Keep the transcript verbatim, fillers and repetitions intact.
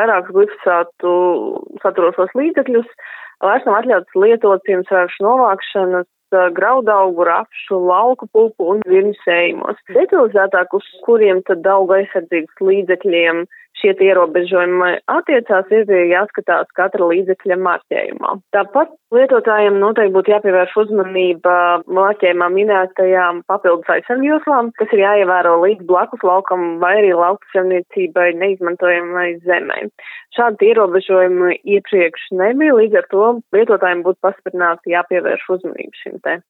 vairākus glifosātu saturošos līdzekļus, vairs nav atļauts lietot pirms vēršu novākšanas graudaugu, rapšu, lauku pupu un zirņu sējumos. Detalizētāk, uz kuriem tad auga aizsardzības līdzekļiem šie ierobežojumi attiecās, ir jāskatās katra līdzekļa marķējumā. Tāpat lietotājiem noteikti būtu jāpievērš uzmanība marķējumā minētajām papildus aizsargjoslām, kas ir jāievēro līdz blakus laukam vai arī lauksaimniecībai neizmantojamai zemē. Šādi ierobežojumi iepriekš nebija, līdz ar to lietotājiem būtu pastiprināti jāpievērš uzmanību šim te.